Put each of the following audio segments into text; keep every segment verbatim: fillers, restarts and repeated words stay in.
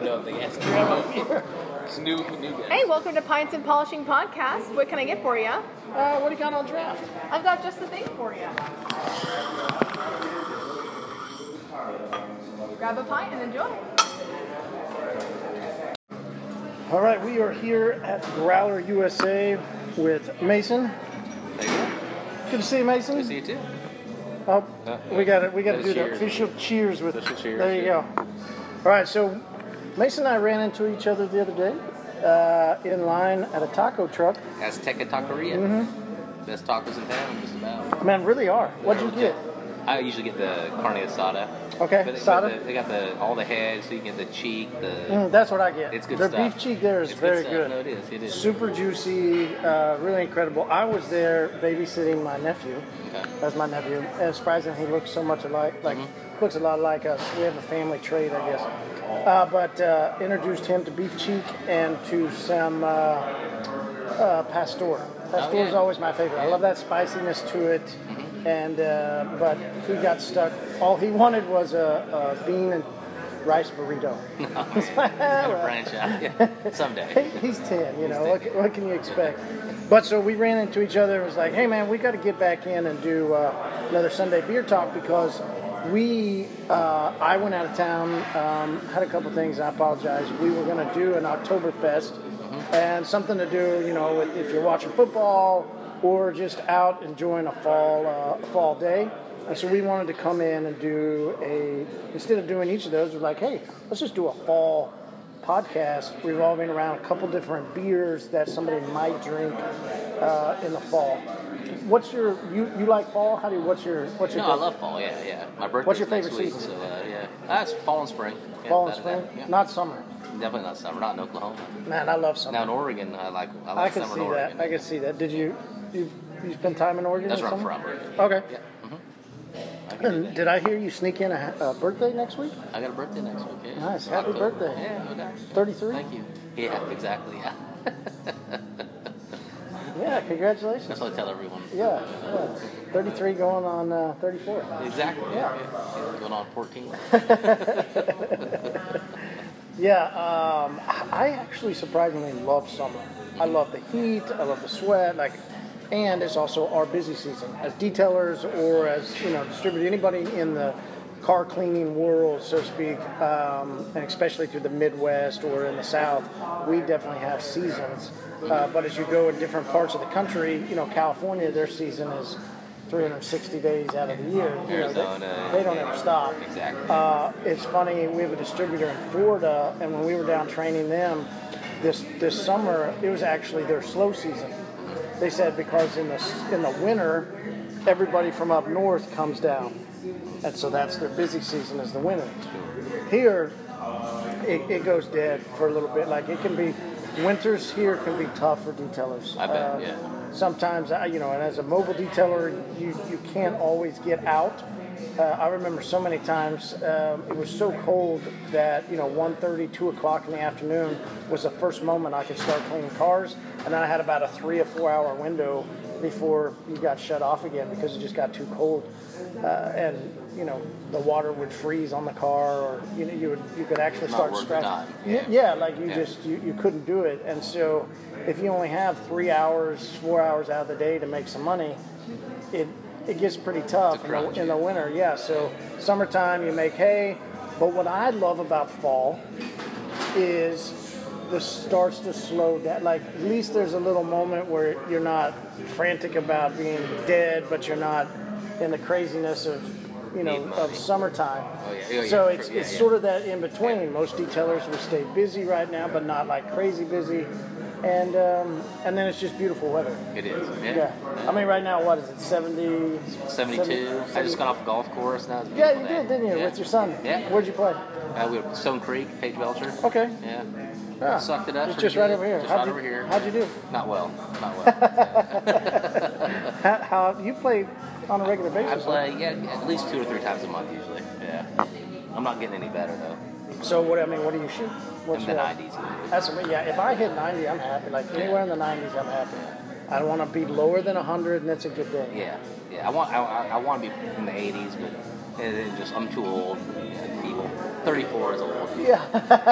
No, the guest. It's new, new guest. Hey, welcome to Pints and Polishing Podcast. What can I get for you? Uh, what do you got on draft? I've got just the thing for you. Grab a pint and enjoy. All right, we are here at Growler U S A with Mason. There you go. Good to see you, Mason. Good to see you too. Oh, Uh, we got to we got to uh, do cheers. the official cheers with. Official cheers, There you yeah. go. All right, so Mason and I ran into each other the other day uh, in line at a taco truck. Azteca Taqueria. Mm-hmm. Best tacos in town, just about. Man, really are. What'd you get? I usually get the carne asada. Okay, But they, asada? but the, they got the all the heads, so you get the cheek, the. Mm, that's what I get. It's good Their stuff. beef cheek there is It's very stuff. good. No, it is. It is. Super juicy, uh, really incredible. I was there babysitting my nephew. Okay. That's my nephew. And surprisingly, he looks so much alike. Like, Mm-hmm. looks a lot like us. We have a family trait, I guess. Uh, but uh, introduced him to beef cheek and to some uh, uh, pastor. Pastor is yeah. always my favorite. I love that spiciness to it. Mm-hmm. And uh, but he got stuck. All he wanted was a, a bean and rice burrito. It's gonna branch out. Yeah. Someday. He's ten, you know, He's what, ten. what can you expect? But so we ran into each other and was like, hey man, we got to get back in and do uh, another Sunday beer talk because we, uh, I went out of town, um, had a couple things, and I apologize. We were going to do an Oktoberfest Mm-hmm. and something to do, you know, with, if you're watching football or just out enjoying a fall, uh, fall day. And so we wanted to come in and do a, instead of doing each of those, we're like, hey, let's just do a fall podcast revolving around a couple different beers that somebody might drink uh, in the fall. What's your, you, you like fall? How do you, what's your, what's your No, I favorite? love fall. Yeah, yeah. My birthday. What's your next favorite week, season? So uh, yeah, that's fall and spring. Yeah, Fall and without a spring? doubt. Yeah. Not summer. Definitely not summer. Not in Oklahoma. Man, I love summer. Now in Oregon, I like. I I like can summer see in Oregon. that. I can see that. Did you, you, you spend time in Oregon? That's or where I'm something? from. Oregon. Okay. Yeah. Mm-hmm. I, can do And that. did I hear you sneak in a, a birthday next week? I got a birthday next week. Yeah. Nice. Happy October. birthday. Yeah. No doubt. thirty-three? Thank you. Yeah. Exactly. Yeah. Yeah, congratulations. That's what I tell everyone. Yeah, yeah. thirty-three going on uh, thirty-four. Exactly. Yeah. Yeah. Going on fourteen. Yeah, um, I actually surprisingly love summer. I love the heat, I love the sweat, like, and it's also our busy season. As detailers or as, you know, distributor, anybody in the car cleaning world, so to speak, um, and especially through the Midwest or in the South, we definitely have seasons. Uh, but as you go in different parts of the country, you know, California, their season is three hundred sixty days out of the year. You know, they- Arizona. they don't ever stop. Exactly. Uh, it's funny, we have a distributor in Florida, and when we were down training them this this summer, it was actually their slow season. They said because in the in the winter, everybody from up north comes down, and so that's their busy season is the winter. Here, it, it goes dead for a little bit. Like it can be, winters here can be tough for detailers. I bet, Uh, yeah. Sometimes, uh, you know, and as a mobile detailer, you, you can't always get out. Uh, I remember so many times um, it was so cold that, you know, one thirty, two o'clock in the afternoon was the first moment I could start cleaning cars. And then I had about a three or four hour window before you got shut off again because it just got too cold. Uh, and, you know, the water would freeze on the car or, you know, you would you could actually Not start worth the scratching. time. Yeah. Yeah. yeah, like you Yeah. just, you, you couldn't do it. And so if you only have three hours, four hours out of the day to make some money, it it gets pretty tough It's a in the, crunch. in the winter. Yeah, so summertime you make hay, but what I love about fall is this starts to slow down. Like at least there's a little moment where you're not frantic about being dead, but you're not in the craziness of you know Need money. of summertime. Oh, yeah. Oh, yeah. So it's Yeah, it's yeah. sort of that in between. Most detailers will stay busy right now, but not like crazy busy. And um, and then it's just beautiful weather. It is. Yeah. Yeah. I mean, right now, what is it? seventy. seventy-two. I just got off the golf course. Now it's a Yeah, beautiful you day. did, didn't you? Yeah. With your son. Yeah. Where'd you play? Uh, we were Stone Creek, Paige Belcher. Okay. Yeah. Yeah. Sucked it up. It's pretty just right good. over here. Just How'd right you, over here. How'd you do? Not well. Not well. How, how you play on a regular I basis? play, yeah, at least two or three times a month usually. Yeah. I'm not getting any better though. Huh? So what? I mean, what do you shoot? What's In the your- nineties. That's yeah. If I hit ninety, I'm happy. Like anywhere in the nineties, I'm happy. I don't want to be lower than one hundred, and that's a good day. Yeah. Yeah. I want I, I, I want to be in the eighties, but it, it just I'm too old and feeble. thirty-four is old. Yeah.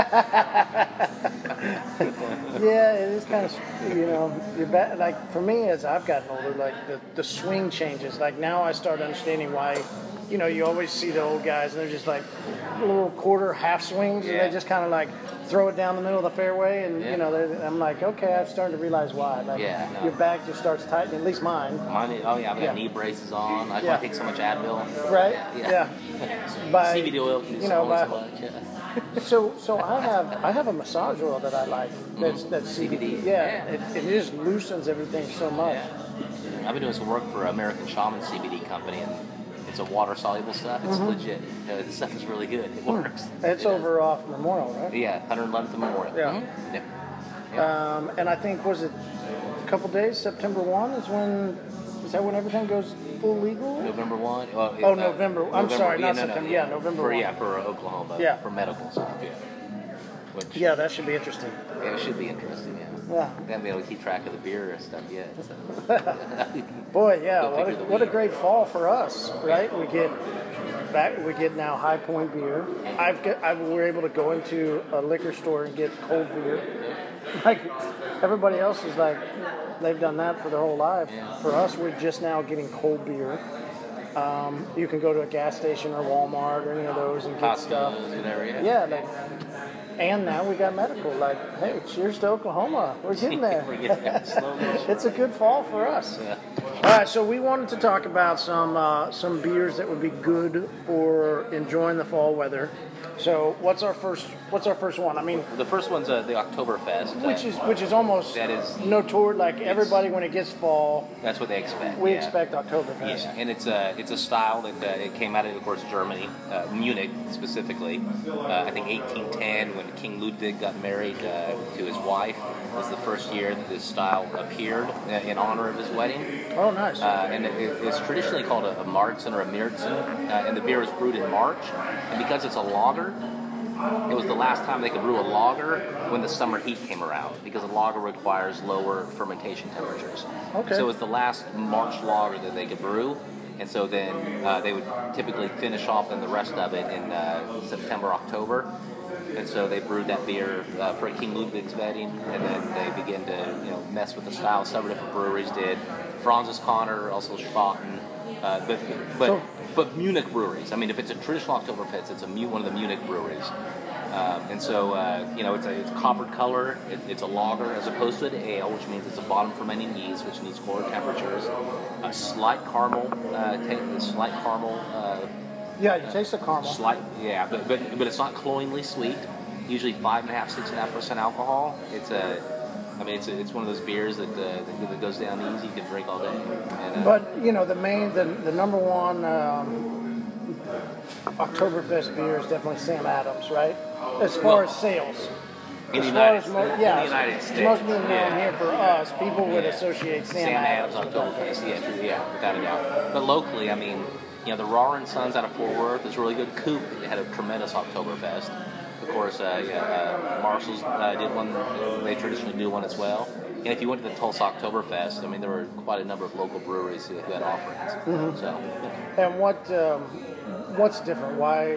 Yeah, it is kind of, you know, you're ba- like for me as I've gotten older, like the, the swing changes. Like now I start understanding why, you know, you always see the old guys and they're just like little quarter half swings and Yeah. they just kind of like throw it down the middle of the fairway and Yeah. you know they're- I'm like, okay, I'm starting to realize why. Like Yeah, no. your back just starts tightening, at least mine. Mine, oh yeah, I've got Yeah. knee braces on. I Yeah. take so much Advil. Right? Yeah. By, C B D oil can do you know, so, by, so much. Yeah. So, so I have I have a massage oil that I like. That's that's C B D. Yeah, Yeah. It, it just loosens everything so much. Yeah. I've been doing some work for American Shaman C B D company, and it's a water soluble stuff. It's legit. You know, the stuff is really good. It works. It's It over does. off Memorial, right? Yeah, one hundred eleventh and Memorial. Yeah. Mhm. Yep. Yeah. Um, and I think was it a couple days? September one is when is that when everything goes full legal? November first. Well, Oh, uh, November. I'm sorry, yeah, not no, no, September. Yeah, November For, first. yeah, for Oklahoma. Yeah. For medical stuff, yeah. Which, Yeah, that should be interesting. yeah, it should be interesting, yeah. Yeah. We haven't been able to keep track of the beer and stuff yet. So. Boy, yeah, Go what a, figure the what a weed. great fall for us, right? We get back, we get now High Point beer. I've got, I we're able to go into a liquor store and get cold beer. Like everybody else is like, they've done that for their whole life. Yeah. For us, we're just now getting cold beer. Um, you can go to a gas station or Walmart or any of those and get stuff. Costco's, whatever, yeah. Yeah, like, and now we got medical. Like, hey, cheers to Oklahoma. We're getting there. We're getting there slowly. It's a good fall for us. Yeah. All right, so we wanted to talk about some uh, some beers that would be good for enjoying the fall weather. So, what's our first? What's our first one? I mean, The first one's uh, the Oktoberfest. Uh, which is which is almost That is- notorious. Like everybody, when it gets fall, That's what they expect. we yeah. expect Oktoberfest. Yeah, and it's a it's a style that uh, it came out of, of course, Germany, uh, Munich specifically. Uh, I think eighteen ten, when King Ludwig got married uh, to his wife, was the first year that this style appeared uh, in honor of his wedding. Oh, nice. Uh, and it, it's traditionally called a, a Marzen or a Märzen, uh, and the beer is brewed in March. And because it's a lager, it was the last time they could brew a lager when the summer heat came around, because a lager requires lower fermentation temperatures. Okay. So it was the last March lager that they could brew, and so then uh, they would typically finish off in the rest of it in uh, September, October. And so they brewed that beer uh, for King Ludwig's wedding, and then they began to you know mess with the style. Several different breweries did. Franz's Connor, also Spaten, uh, but but So- but Munich breweries. I mean, if it's a traditional Oktoberfest, it's a Mu- one of the Munich breweries. Um, and so uh, you know it's a it's coppered color. It, it's a lager as opposed to an ale, which means it's a bottom fermenting yeast, which needs colder temperatures. A slight caramel, uh, ta- slight caramel. Uh, yeah, you taste the caramel. Slight, yeah, but, but but it's not cloyingly sweet. Usually five and a half, six and a half percent alcohol. It's a, I mean, it's a, it's one of those beers that uh, that, that goes down easy. You can drink all day. And, uh, But you know, the main, the, the number one um, Oktoberfest beer is definitely Sam Adams, right? As far Well, as sales. in As the far United, as mo- in yeah, the United it's States, most being known yeah. here for us, people would Yeah. associate Sam, Sam Adams Adams. Oktoberfest, yeah, true, yeah, without a doubt. But locally, I mean, you know, the Rahr and Sons out of Fort Worth is really good. Coop had a tremendous Oktoberfest. Of course, uh, yeah, uh, Marshall's uh, did one. They traditionally do one as well. And if you went to the Tulsa Oktoberfest, I mean, there were quite a number of local breweries who, who had offerings. Mm-hmm. So, And what um, what's different? Why?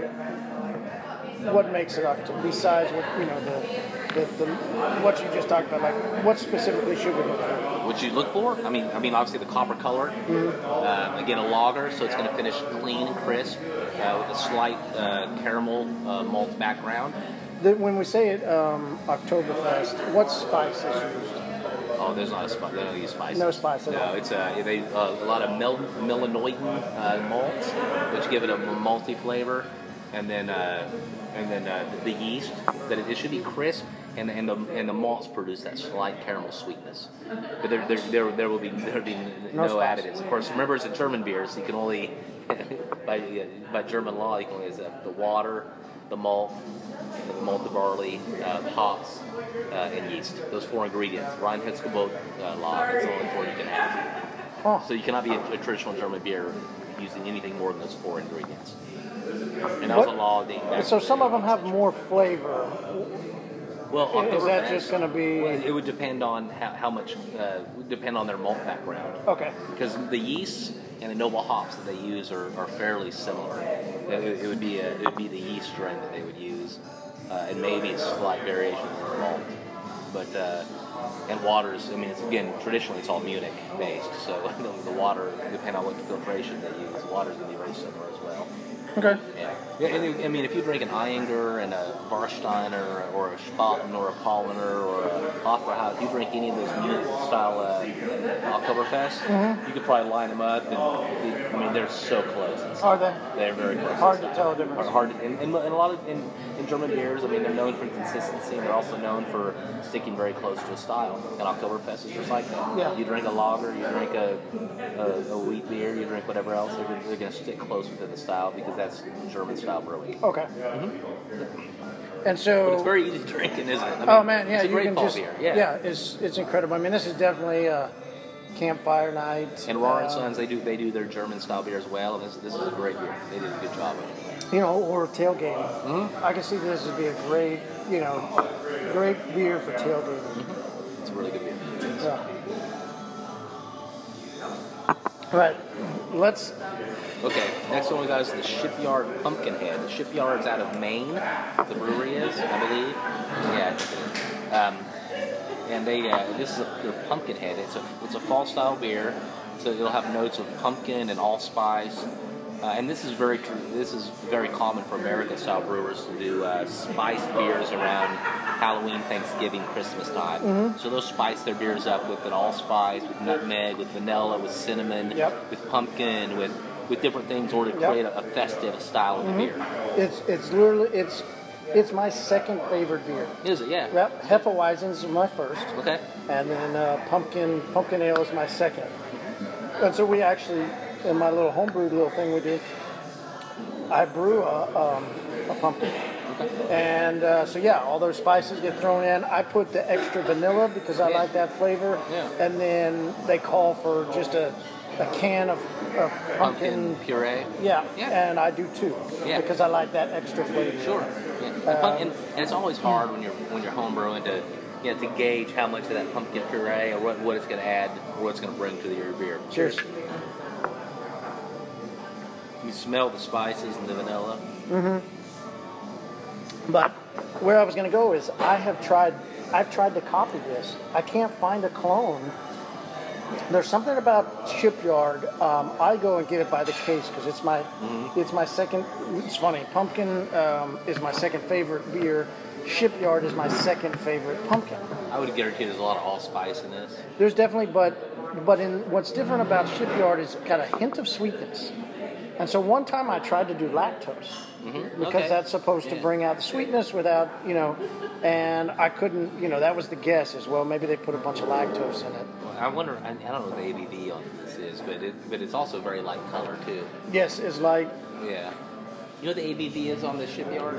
What makes it Oktober? Besides what you know the, the, the what you just talked about, like what specifically should we look for? what you look for? I mean, I mean, obviously the copper color. Uh, again, a lager, so it's going to finish clean and crisp uh, with a slight uh, caramel uh, malt background. The, when we say it, um, Oktoberfest, what spice is used? Oh, there's not a spice. They don't use spices. No spice at No, all. it's a they uh, a lot of mel- melanoidin uh, malts, which give it a malty flavor, and then uh, and then uh, the yeast. That it, it should be crisp, and and the and the malts produce that slight caramel sweetness. But there there there, there will be there will be No no, spice. additives. Of course, remember it's a German beer, so you can only by by German law you can only use uh, the water, the malt, the malted barley, uh, hops, uh, and yeast. Those four ingredients. Reinheitsgebot uh, law. That's the only four you can have. Huh. So you cannot be a, a traditional German beer using anything more than those four ingredients. And that was a What- law dating back. So some of them have more flavor. Well, Is that Oktoberfest, just going to be? Well, it would depend on how, how much, uh, would depend on their malt background. Okay. Because the yeast and the noble hops that they use are, are fairly similar. It, it would be a, it would be the yeast strain that they would use, uh, and maybe a slight variation in the malt. But uh, and waters, I mean, it's again traditionally it's all Munich based, so the water, depending on what filtration they use, the water's gonna be very similar as well. Okay. Yeah. Yeah, and I mean, if you drink an Eyinger and a Warsteiner or a Spaten or a Paulaner or a Hofbrauhaus, if you drink any of those Munich style uh, Oktoberfest, Mm-hmm. you could probably line them up, and I mean, they're so close. in style. Are they? They're very close. in Hard to style. tell the difference. Hard, hard to, and, and, and a lot of in, in German beers, I mean, they're known for consistency, and they're also known for sticking very close to a style. And Oktoberfest is just like that. Yeah. You drink a lager, you drink a, a, a wheat beer, you drink whatever else, they're, they're going to stick close within the style because that's German style brewing. Okay. And so. But it's very easy drinking, isn't it? I mean, oh man, yeah, it's a you great can fall just. beer. Yeah. Yeah. it's it's incredible. I mean, this is definitely a campfire night. And Rohr and uh, Sons, they do they do their German style beer as well, and this this is a great beer. They did a good job of it. You know, or tailgating. Mm-hmm. I can see this would be a great, you know, great beer for tailgating. Mm-hmm. It's a really good beer. Yeah. But let's. Okay, next one we got is the Shipyard Pumpkinhead. The Shipyard's out of Maine, the brewery is, I believe. Yeah, I think it is. Um, and they, uh, this is a, their Pumpkinhead. It's a it's a fall style beer, so it'll have notes of pumpkin and allspice. Uh, and this is very true. This is very common for American style brewers to do uh, spiced beers around Halloween, Thanksgiving, Christmas time. Mm-hmm. So they'll spice their beers up with an allspice, with nutmeg, with vanilla, with cinnamon, Yep. with pumpkin, with with different things, or to Yep. create a, a festive style of the beer. It's it's literally it's it's my second favorite beer. Is it? Yeah. Yep, Hefeweizen's my first, Okay. and then uh, pumpkin pumpkin ale is my second. And so we actually, in my little homebrew little thing we do, I brew a, um, a pumpkin. And uh, so yeah, all those spices get thrown in. I put the extra vanilla because I Yeah. like that flavor. Yeah. And then they call for just a, a can of, of pumpkin. Pumpkin puree. Yeah. Yeah. And I do too. Yeah. Because I like that extra flavor. Sure. Yeah. And, pump- and, and it's always hard when you're when you're home brewing to you know, to gauge how much of that pumpkin puree or what, what it's going to add or what it's going to bring to the, your beer. Cheers. You smell the spices and the vanilla. But where I was going to go is I have tried I've tried to copy this. I can't find a clone. There's something about Shipyard. Um, I go and get it by the case because it's my Mm-hmm. it's my second. It's funny. Pumpkin um, is my second favorite beer. Shipyard is my second favorite pumpkin. I would guarantee there's a lot of allspice in this. There's definitely, but but in what's different about Shipyard is got a hint of sweetness. And so one time I tried to do lactose Mm-hmm. because Okay. that's supposed to Yeah. bring out the sweetness without, you know, and I couldn't, you know, that was the guess as well. Maybe they put a bunch of lactose in it. I wonder. I, I don't know what the A B V on this is, but it but it's also very light color too. Yes, it's like, Yeah. You know what the A B V is on this Shipyard?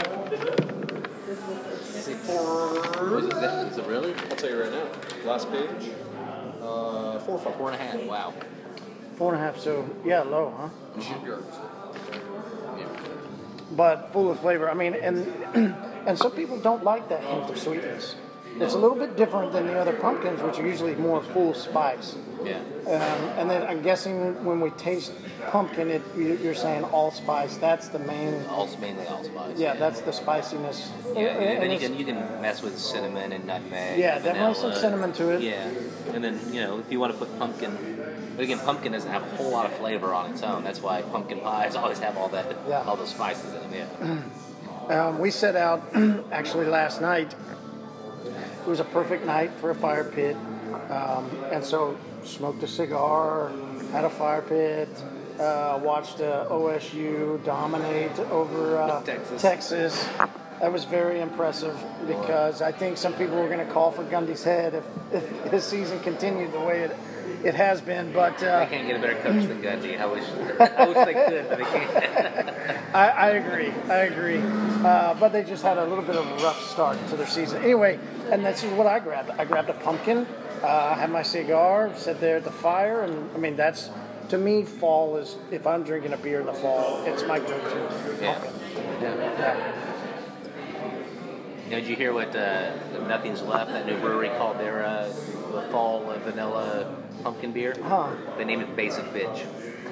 Six. Was it, is it really? I'll tell you right now. Last page. Uh, four five. Four and a half. Wow. four and a half, so yeah, low, huh? Shipyards. Yeah. But full of flavor. I mean, and and some people don't like that hint of sweetness. It's a little bit different than the other pumpkins, which are usually more full spice. Yeah. Um, and then I'm guessing when we taste pumpkin, it, you- you're saying allspice. That's the main. Also mainly allspice. Yeah, that's the spiciness. Yeah, and then you it's- can you can mess with cinnamon and nutmeg. Yeah, and definitely some vanilla. cinnamon to it. Yeah, and then you know if you want to put pumpkin, but again, pumpkin doesn't have a whole lot of flavor on its own. That's why pumpkin pies always have all that, Yeah. all those spices in them. Yeah. Um, we set out actually last night. It was a perfect night for a fire pit, um, and so smoked a cigar, had a fire pit, uh, watched uh, O S U dominate over uh, Texas. Texas. That was very impressive because I think some people were going to call for Gundy's head if, if his season continued the way it it has been. But uh, They can't get a better coach than Gundy. I wish, I wish they could, but they can't. I, I agree. I agree. Uh, but they just had a little bit of a rough start to their season. Anyway, and this is what I grabbed. I grabbed a pumpkin. Uh, I had my cigar, sat there at the fire, and I mean that's to me fall is if I'm drinking a beer in the fall, it's my go-to Yeah. pumpkin. Yeah. Yeah. know, did you hear what uh, Nothing's Left, that new brewery, called their uh, the fall uh, vanilla pumpkin beer? Huh. They named it Basic Bitch.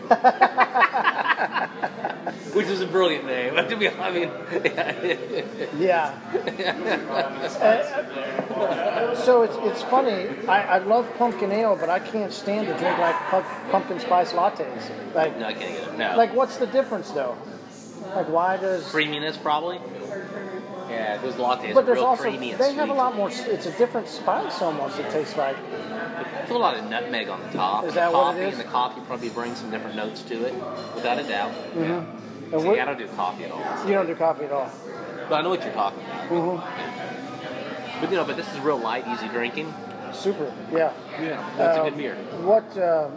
Which is a brilliant name. To be, I mean, Yeah. Uh, so it's it's funny. I, I love pumpkin ale, but I can't stand to drink like pu- pumpkin spice lattes. Like, no, I can't get it. No. like what's the difference though? Like, why does? Creaminess, probably. Yeah, those lattes But are there's real also creamy and they sweet. have a lot more. It's a different spice almost. It tastes like. I feel a lot of nutmeg on the top. Is that the what coffee it is? And the coffee probably brings some different notes to it, without a doubt. Mm-hmm. Yeah. And See, what- I don't do coffee at all. You don't do coffee at all. But I know what you're talking about. Mm-hmm. But you know, but this is real light, easy drinking. Super. Yeah. Yeah, that's Uh, a good beer. What? Uh,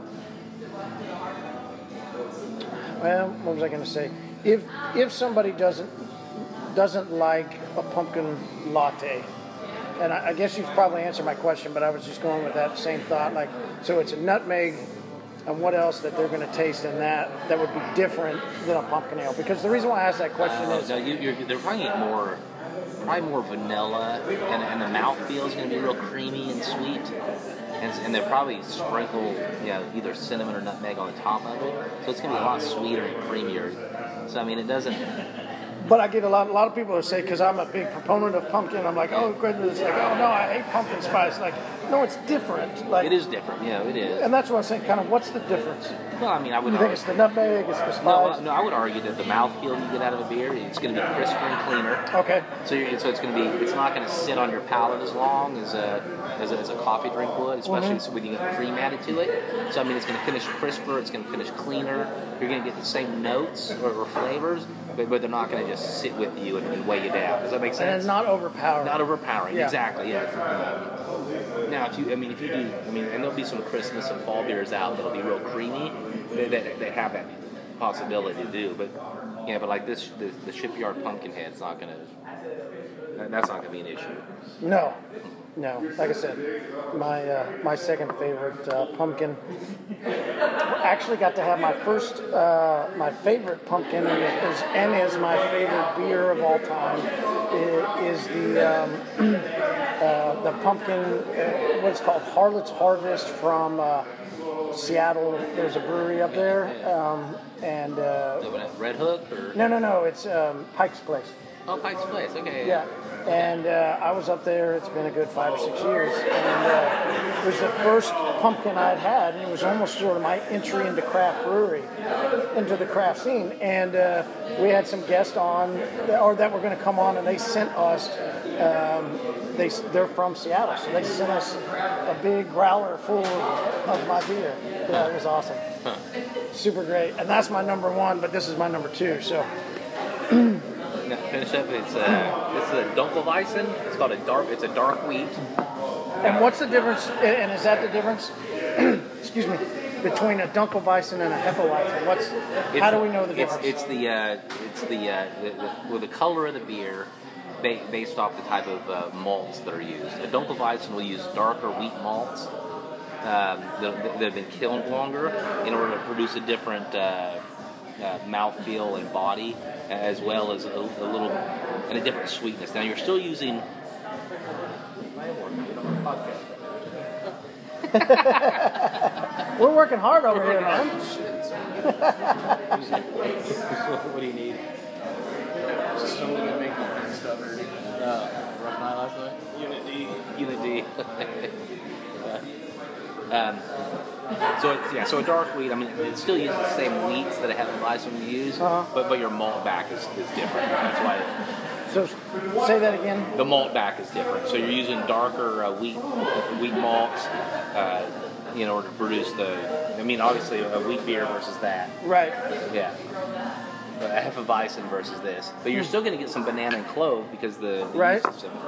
well, what was I going to say? If if somebody doesn't doesn't like a pumpkin latte, and I, I guess you've probably answered my question, but I was just going with that same thought. Like, so it's a nutmeg, and what else that they're going to taste in that that would be different than a pumpkin ale? Because the reason why I asked that question Uh, is, no, you, you're, they're probably getting more, probably more vanilla, and, and the mouthfeel is going to be real creamy and sweet. And, and they'll probably sprinkle, you know, either cinnamon or nutmeg on the top of it, so it's going to be a lot sweeter and creamier. So I mean, it doesn't. but I get a lot a lot of people who say, because I'm a big proponent of pumpkin, I'm like, oh goodness, like, oh no, I hate pumpkin spice. Like, no, it's different. Like, It is different, you know, it is. and that's what I'm saying. Kind of, what's the difference? Well, I mean, I would. You think argue- it's the nutmeg? It's the spice? No, no, I would argue that the mouthfeel you get out of a beer, it's going to be crisper and cleaner. Okay. So, you're, so it's going to be, it's not going to sit on your palate as long as a as a, as a coffee drink would, especially Mm-hmm. when you get cream added to it. So I mean, it's going to finish crisper, it's going to finish cleaner. You're going to get the same notes or, or flavors, but, but they're not going to just sit with you and, and weigh you down. Does that make And sense? it's not overpowering. Not overpowering, Yeah. exactly. Yeah. Um, now, if you, I mean, if you do, I mean, and there'll be some Christmas and fall beers out that'll be real creamy. That that, that have that possibility to do, but yeah, but like this, the, the Shipyard Pumpkinhead's not gonna. that- That's not gonna be an issue. No, no. Like I said, my uh, my second favorite uh, pumpkin. Actually, got to have my first, uh, my favorite pumpkin, and is, and is my favorite beer of all time. i- Is the um, uh, the pumpkin? Uh, what's called Harlot's Harvest from uh, Seattle. There's a brewery up there, um, and uh, So, what, Red Hook or no, no, no. It's um, Pike's Place. oh, Pike's Place. Okay. Yeah, and uh, I was up there. It's been a good five or six years, and uh, it was the first pumpkin I'd had, and it was almost sort of my entry into craft brewery, into the craft scene. And uh, we had some guests on, or that were going to come on, and they sent us. Um, they they're from Seattle, so they sent us a big growler full of, of my beer. Yeah, it was awesome, Huh. super great, and that's my number one. But this is my number two. So Now, finish up. It's uh, it's a Dunkelweizen. It's called a dark. It's a dark wheat. And what's the difference? And is that the difference? Excuse me, between a Dunkelweizen and a Hefeweizen. What's? How do we know the difference? It's, it's the uh, it's the, uh, the, the well the color of the beer, ba- based off the type of uh, malts that are used. A Dunkelweizen will use darker wheat malts um, that, that have been kilned longer in order to produce a different uh, uh, mouthfeel and body, as well as a, a little and a different sweetness. Now you're still using. We're working hard over here, man. What do you need? Something to make me stubborn. Uh, rough night last night. Unit D. Unit D. um, so it's, yeah, so a dark wheat. I mean, it still uses the same wheats that a Hefeweizen use, Uh-huh. but but your malt back is, is different. That's why So say that again. the malt back is different. So you're using darker uh, wheat wheat malts uh, in order to produce the. I mean, obviously a wheat beer versus that. Right. Yeah. But a Hefeweizen versus this, but you're still going to get some banana and clove because the, the Right. yeast is similar.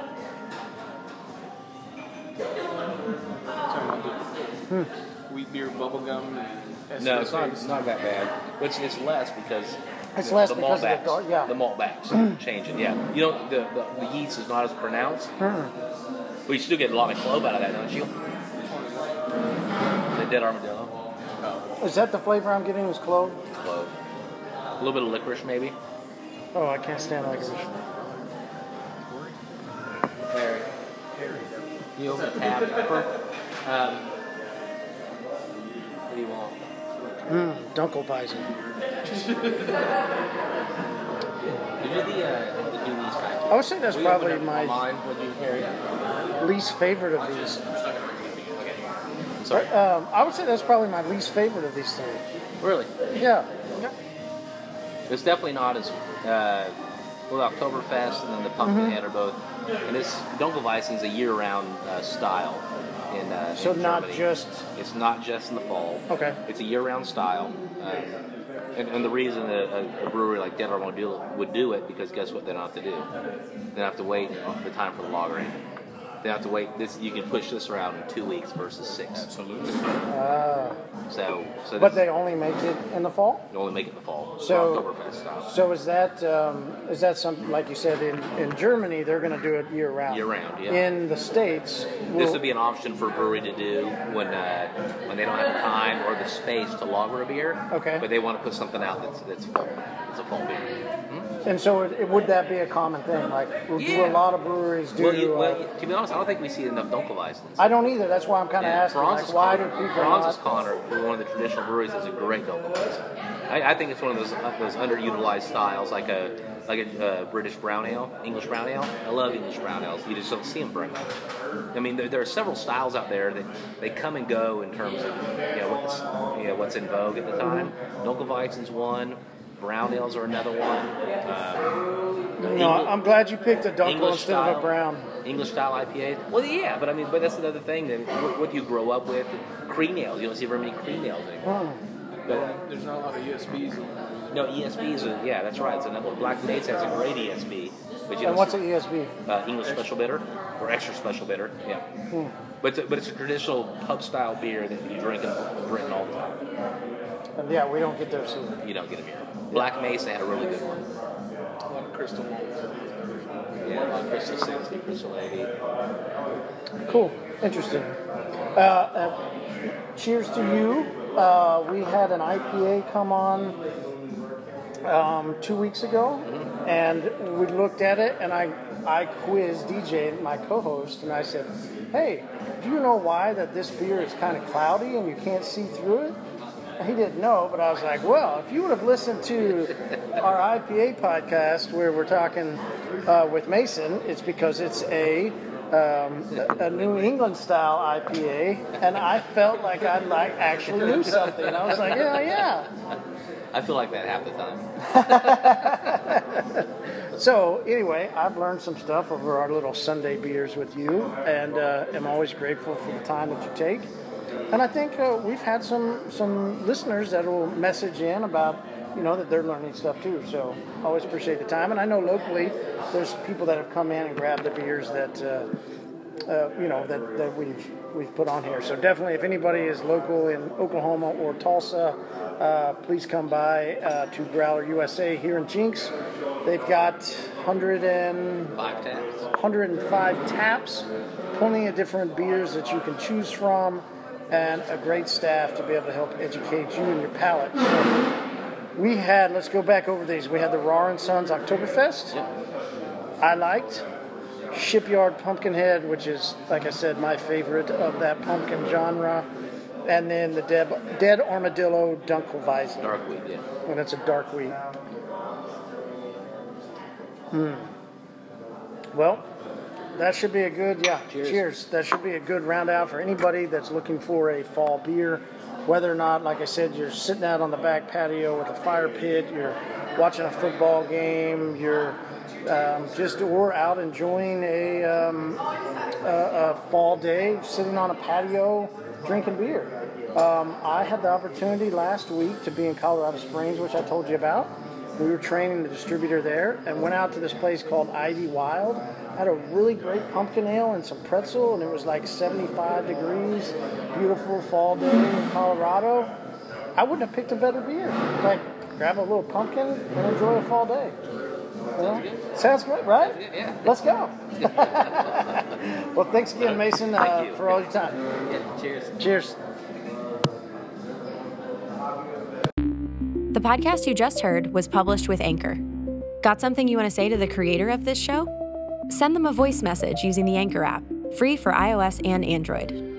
Hmm. Wheat beer, bubblegum, and No, it's not. It's not that bad. But it's, it's less because It's the, less the because malt of the backs, dark- yeah. the malt backs changing. Yeah, you know the, the the yeast is not as pronounced, Hmm. but you still get a lot of clove out of that, don't you? The dead armadillo, Is that the flavor I'm getting? Is clove? clove, a little bit of licorice maybe. Oh, I can't stand licorice. You open the tab. Um, what do you want? Mmm, Dunkelweizen. You do the, uh, the Dewey's package. I would say that's We probably opened up my online. Would you carry? least favorite of these. Sorry. Um, I would say that's probably my least favorite of these three. Really? Yeah. It's definitely not as uh, well. Oktoberfest and then the Pumpkinhead Mm-hmm. are both, and this Dunkelweizen is a year-round uh, style in uh, So in not Germany. just It's not just in the fall. okay. It's a year-round style, um, and, and the reason a, a, a brewery like Dead Armadillo would do it because guess what? They don't have to do. They don't have to wait the time for the lagering. They have to wait. This you can push this around in two weeks versus six. Absolutely. Uh, So, so but this, they only make it in the fall. you only make it in the fall. So- for Oktoberfest style. So is that um, is that something like you said in, in Germany they're going to do it year round? Year round, yeah. In the States, This will- would be an option for a brewery to do when uh, when they don't have the time or the space to lager a beer. Okay. But they want to put something out that's that's fall. It's a fall beer. and so it, it, would that be a common thing? Like do Yeah. a lot of breweries do? Well, you, uh, well, to be honest, I don't think we see enough Dunkelweizens. I don't either. That's why I'm kind of asking. Franz's Like, why do Connor- people Franz's not? Connor, one of the traditional breweries, is a great Dunkelweizen. I, I think it's one of those uh, those underutilized styles, like a like a uh, British brown ale, English brown ale. I love English brown ales. You just don't see them very much. I mean, there, there are several styles out there that they come and go in terms of you know what's you know what's in vogue at the time. Dunkelweizen's one. Brown ales are another one. Um, No, I'm glad you picked a Dunkel English instead of style. a brown. English style I P A. Well, yeah, but I mean, but that's another thing. That what, what you grow up with, cream ales. You don't see very many cream ales anymore. But There's not a lot of E S Bs. no, E S Bs. Are, yeah, that's right. It's another one. Black Mates has a great E S B. But you And don't what's see- an E S B? uh, English special bitter or extra special bitter? Yeah. But it's a, but it's a traditional pub style beer that you drink in Britain all the time. And yeah, we don't get those here. You don't get them here. Black Mesa had a really good one. A lot of crystal malt. Yeah, like Crystal sixty, Crystal eighty. Cool. Interesting. Uh, uh, cheers to you. Uh, we had an I P A come on um, two weeks ago, and we looked at it, and I, I quizzed D J, my co-host, and I said, hey, do you know why that this beer is kind of cloudy and you can't see through it? And he didn't know, but I was like, well, if you would have listened to our I P A podcast where we're talking uh, with Mason, it's because it's a um, a New England style I P A, and I felt like I like actually knew something. I was like, yeah, yeah. I feel like that half the time. So anyway, I've learned some stuff over our little Sunday beers with you, and uh, am always grateful for the time that you take. And I think uh, we've had some some listeners that will message in about, you know, that they're learning stuff too. So always appreciate the time. And I know locally there's people that have come in and grabbed the beers that, uh, uh, you know, that, that we've we've put on here. So definitely, if anybody is local in Oklahoma or Tulsa, uh, please come by uh, to Growler U S A here in Jinx. They've got one hundred and Five taps. one hundred five taps, plenty of different beers that you can choose from, and a great staff to be able to help educate you and your palate. So we had, let's go back over these. We had the Rahr and Sons Oktoberfest. I liked Shipyard Pumpkinhead, which is, like I said, my favorite of that pumpkin genre. And then the Dead, Dead Armadillo Dunkelweizen. Dark wheat, yeah. And it's a dark wheat. Hmm. Well, that should be a good, yeah, Cheers. cheers. That should be a good round out for anybody that's looking for a fall beer. Whether or not, like I said, you're sitting out on the back patio with a fire pit, you're watching a football game, you're um, just or out enjoying a, um, a, a fall day, sitting on a patio, drinking beer. Um, I had the opportunity last week to be in Colorado Springs, which I told you about. We were training the distributor there and went out to this place called Ivy Wild. Had a really great pumpkin ale and some pretzel, and it was like seventy-five degrees. Beautiful fall day in Colorado. I wouldn't have picked a better beer. Like, grab a little pumpkin and enjoy a fall day. You know? Sounds good, right? Yeah. Let's go. Well, thanks again, Mason, uh, Thank you. for all your time. Yeah, cheers. Cheers. The podcast you just heard was published with Anchor. Got something you want to say to the creator of this show? Send them a voice message using the Anchor app, Free for iOS and Android.